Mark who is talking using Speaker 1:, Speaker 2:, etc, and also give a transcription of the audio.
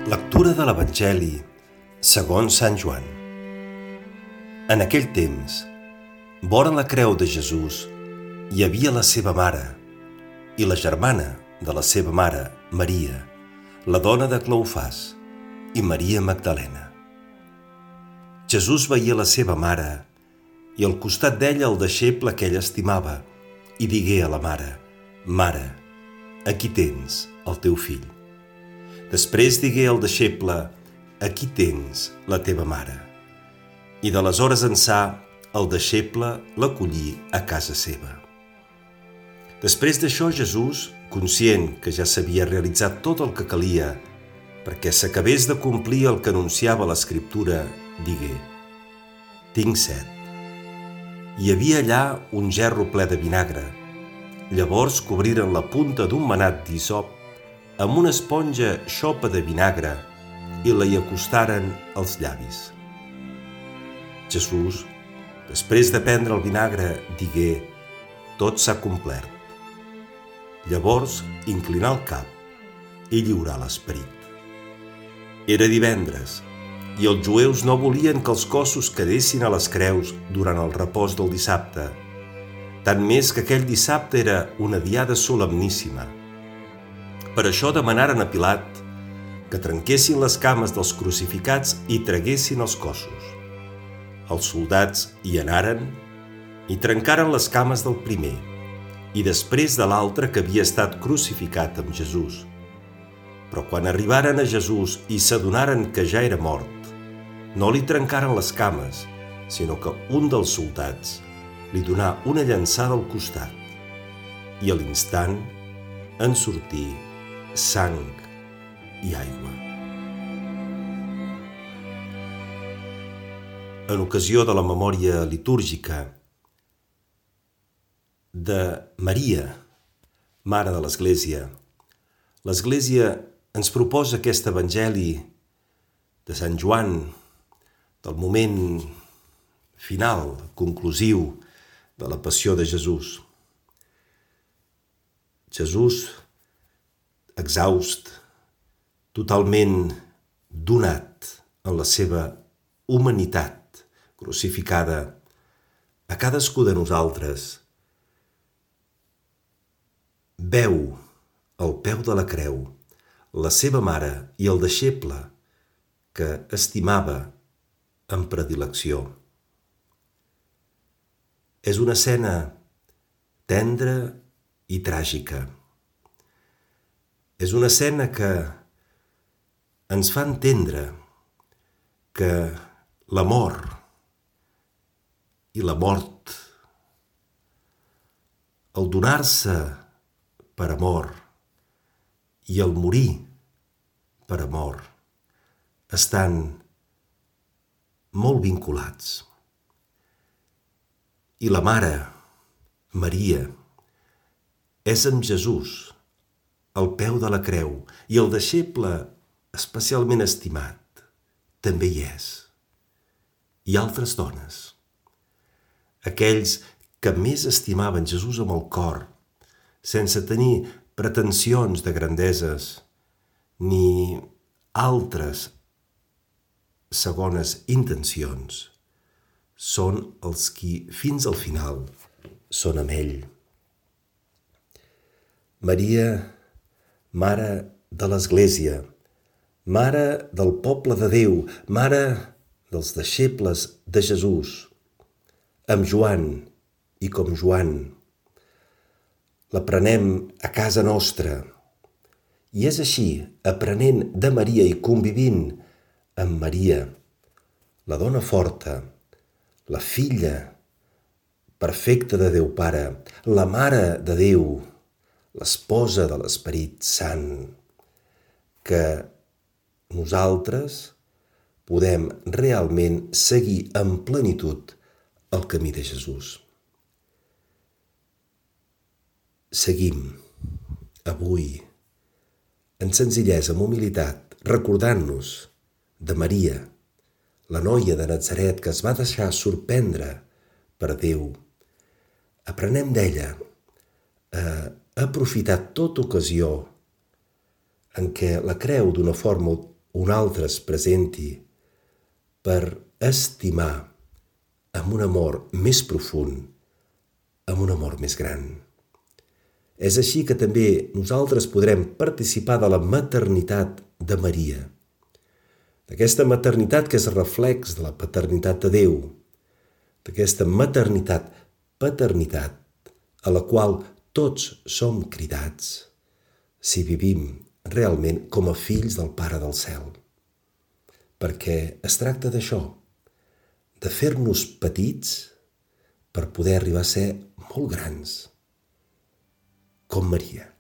Speaker 1: Lectura de l'Evangeli segons Sant Joan. En aquell temps, vora la creu de Jesús, hi havia la seva mare i la germana de la seva mare, Maria, la dona de Cleofàs, i Maria Magdalena. Jesús veia la seva mare i al costat d'ella el deixeble que ell estimava i digué a la mare: «Mare, aquí tens el teu fill». Després digué al deixeble: «Aquí tens la teva mare». I d'aleshores ençà el deixeble l'acollí a casa seva. Després d'això Jesús, conscient que ja s'havia realitzat tot el que calia perquè s'acabés de complir el que anunciava l'Escriptura, digué: «Tinc set». Hi havia allà un gerro ple de vinagre. Llavors cobriren la punta d'un manat d'hisop amb una esponja xopa de vinagre i la hi acostaren als llavis. Jesús, després de prendre el vinagre, digué: «Tot s'ha complert». Llavors inclinà el cap i lliurà l'esperit. Era divendres i els jueus no volien que els cossos quedessin a les creus durant el repòs del dissabte, tant més que aquell dissabte era una diada solemníssima. Per això demanaren a Pilat que trenquessin les cames dels crucificats i traguessin els cossos. Els soldats hi anaren i trencaren les cames del primer i després de l'altre que havia estat crucificat amb Jesús. Però quan arribaren a Jesús i s'adonaren que ja era mort, no li trencaren les cames, sinó que un dels soldats li donà una llançada al costat i a l'instant en sortí sang i aigua. En ocasió de la memòria litúrgica de Maria, Mare de l'Església, l'Església ens proposa aquest Evangeli de Sant Joan, del moment final, conclusiu de la passió de Jesús. Jesús, exhaust, totalment donat en la seva humanitat crucificada a cadascú de nosaltres, veu al peu de la creu la seva mare i el deixeble que estimava amb predilecció. És una escena tendra i tràgica. És una escena que ens fa entendre que l'amor i la mort, el donar-se per amor i el morir per amor estan molt vinculats. I la mare, Maria, és amb Jesús al peu de la creu i el deixeble especialment estimat també hi és. I altres dones, aquells que més estimaven Jesús amb el cor, sense tenir pretensions de grandeses ni altres segones intencions, són els qui fins al final són amb ell. Maria, Mare de l'Església, Mare del poble de Déu, Mare dels deixebles de Jesús, amb Joan i com Joan. La prenem a casa nostra i és així, aprenent de Maria i convivint amb Maria, la dona forta, la filla perfecta de Déu Pare, la Mare de Déu, l'esposa de l'Esperit Sant, que nosaltres podem realment seguir en plenitud el camí de Jesús. Seguim avui en senzillesa, amb humilitat, recordant-nos de Maria, la noia de Natzaret que es va deixar sorprendre per Déu. Aprenem d'ella a aprofitar tota ocasió en què la creu d'una forma un altre es presenti per estimar amb un amor més profund, amb un amor més gran. És així que també nosaltres podrem participar de la maternitat de Maria, d'aquesta maternitat que és reflex de la paternitat de Déu, d'aquesta maternitat-paternitat a la qual tots som cridats si vivim realment com a fills del Pare del Cel. Perquè es tracta d'això, de fer-nos petits per poder arribar a ser molt grans, com Maria.